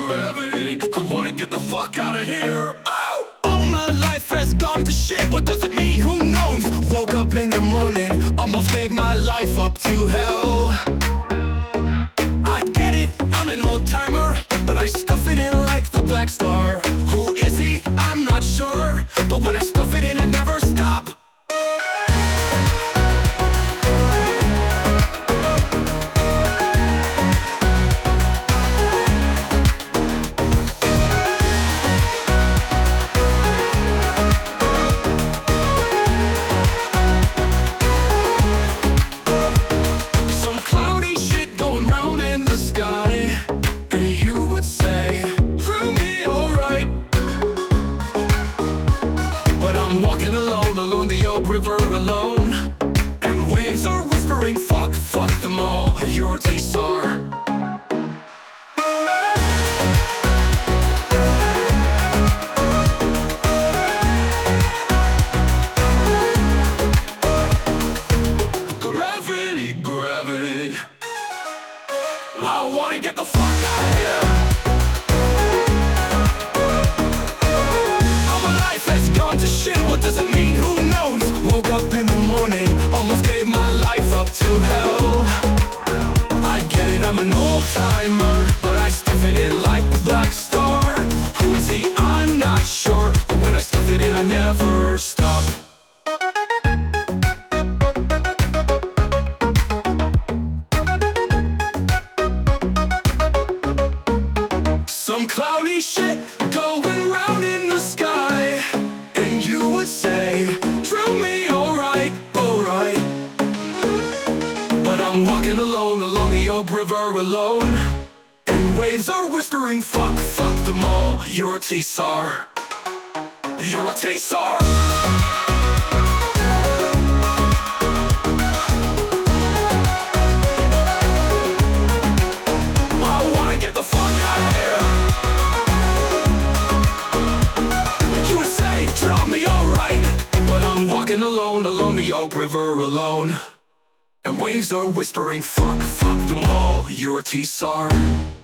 gravity. I wanna get the fuck out of here. Ow! All my life has gone to shit. What does it mean? Who knows? Woke up in the morning, almost gave my life up to hell. I get it, I'm an old timer, but I stuff it in like the Black Star. Who is he? I'm not sure, but when I stuff it in, I never stop. I'm walking alone, along the old river alone, and waves are whispering, fuck, fuck them all, you're a T-Star. Gravity, gravity, I wanna get the fuck out of here. Shit, what does it mean? Who knows? Woke up in the morning, almost gave my life up to hell. I get it, I'm an old timer, but I stuff it in like the Black Star. Who is he? I'm not sure, but when I stuff it in, I never stop. Some cloudy shit going round in the sky, you would say, "Drill me, alright, alright." But I'm walking alone, along the old river alone, and waves are whispering, fuck, fuck them all, you're a T-Star. You're a T-Star. I wanna get the fuck out of here. Walking alone, along the old river alone, and waves are whispering, fuck, fuck them all, you're a T-Star.